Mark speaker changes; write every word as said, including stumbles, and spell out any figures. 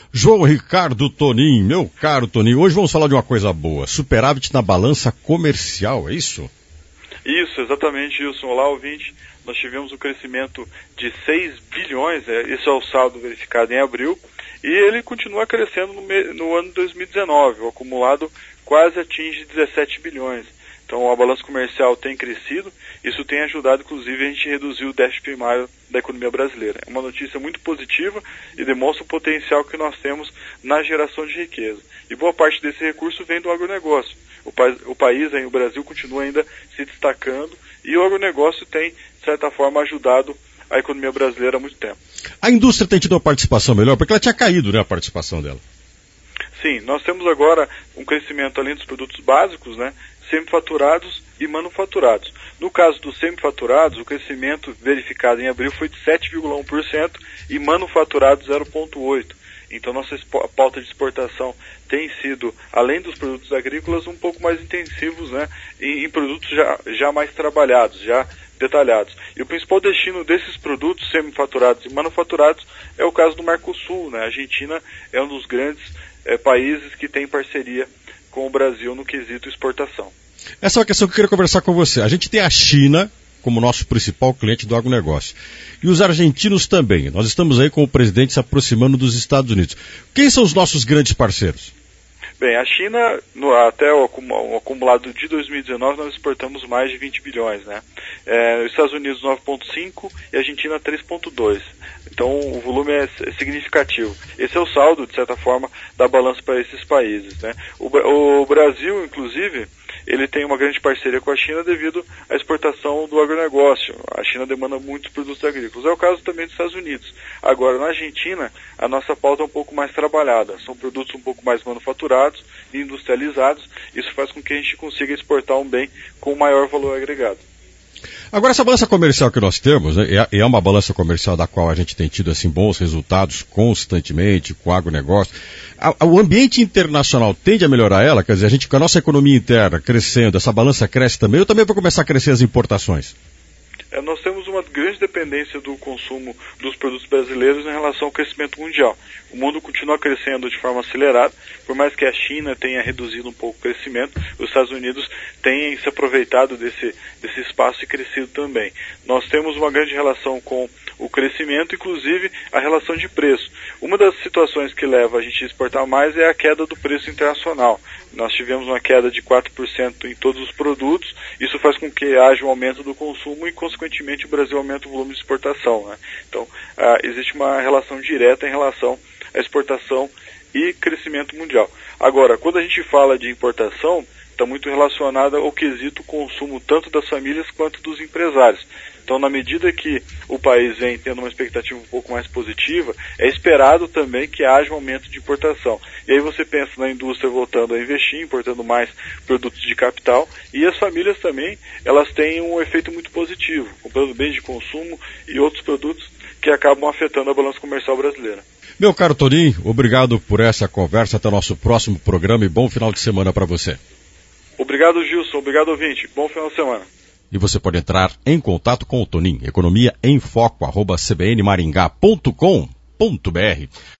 Speaker 1: João Ricardo Tonin, meu caro Tonin, hoje vamos falar de uma coisa boa, superávit na balança comercial, é isso?
Speaker 2: Isso, exatamente, Wilson. Olá, ouvinte. Nós tivemos um crescimento de seis bilhões, esse é o saldo verificado em abril, e ele continua crescendo no, me... no ano de dois mil e dezenove, o acumulado quase atinge dezessete bilhões. Então a balança comercial tem crescido, isso tem ajudado inclusive a gente reduzir o déficit primário da economia brasileira. É uma notícia muito positiva e demonstra o potencial que nós temos na geração de riqueza. E boa parte desse recurso vem do agronegócio. O, pa o país, aí, o Brasil, continua ainda se destacando e o agronegócio tem, de certa forma, ajudado a economia brasileira há muito tempo.
Speaker 1: A indústria tem tido uma participação melhor, porque ela tinha caído, né, a participação dela.
Speaker 2: Sim, nós temos agora um crescimento além dos produtos básicos, né, semifaturados e manufaturados. No caso dos semifaturados, o crescimento verificado em abril foi de sete vírgula um por cento e manufaturados zero vírgula oito por cento. Então nossa pauta de exportação tem sido, além dos produtos agrícolas, um pouco mais intensivos, né, em, em produtos já, já mais trabalhados, já detalhados. E o principal destino desses produtos semifaturados e manufaturados é o caso do Mercosul, né? A Argentina é um dos grandes é, países que tem parceria com o Brasil no quesito exportação.
Speaker 1: Essa é uma questão que eu queria conversar com você. A gente tem a China como nosso principal cliente do agronegócio. E os argentinos também. Nós estamos aí com o presidente se aproximando dos Estados Unidos. Quem são os nossos grandes parceiros?
Speaker 2: Bem, a China, no, até o, o acumulado de dois mil e dezenove, nós exportamos mais de vinte bilhões, né? É, os Estados Unidos nove vírgula cinco e a Argentina três vírgula dois. Então o volume é significativo. Esse é o saldo, de certa forma, da balança para esses países, né? O, o Brasil, inclusive, ele tem uma grande parceria com a China devido à exportação do agronegócio. A China demanda muitos produtos agrícolas. É o caso também dos Estados Unidos. Agora, na Argentina, a nossa pauta é um pouco mais trabalhada. São produtos um pouco mais manufaturados e industrializados. Isso faz com que a gente consiga exportar um bem com maior valor agregado.
Speaker 1: Agora, essa balança comercial que nós temos, né, é uma balança comercial da qual a gente tem tido assim, bons resultados constantemente com o agronegócio. A, o ambiente internacional tende a melhorar ela? Quer dizer, a gente, com a nossa economia interna crescendo, essa balança cresce também, ou também vai começar a crescer as importações?
Speaker 2: É, nós temos uma grande dependência do consumo dos produtos brasileiros em relação ao crescimento mundial. O mundo continua crescendo de forma acelerada, por mais que a China tenha reduzido um pouco o crescimento, os Estados Unidos têm se aproveitado desse, desse espaço e crescido também. Nós temos uma grande relação com o crescimento, inclusive a relação de preço. Uma das situações que leva a gente a exportar mais é a queda do preço internacional. Nós tivemos uma queda de quatro por cento em todos os produtos, isso faz com que haja um aumento do consumo e, consequentemente, o Brasil aumenta o volume de exportação, né? Então, ah, existe uma relação direta em relação à exportação e crescimento mundial. Agora, quando a gente fala de importação, está muito relacionada ao quesito consumo tanto das famílias quanto dos empresários. Então, na medida que o país vem tendo uma expectativa um pouco mais positiva, é esperado também que haja um aumento de importação. E aí você pensa na indústria voltando a investir, importando mais produtos de capital, e as famílias também, elas têm um efeito muito positivo, comprando bens de consumo e outros produtos que acabam afetando a balança comercial brasileira.
Speaker 1: Meu caro Tonin, obrigado por essa conversa, até o nosso próximo programa e bom final de semana para você.
Speaker 2: Obrigado, Gilson, obrigado, ouvinte, bom final de semana.
Speaker 1: E você pode entrar em contato com o Tonin, economia em foco, arroba c b n maringá ponto com ponto b r.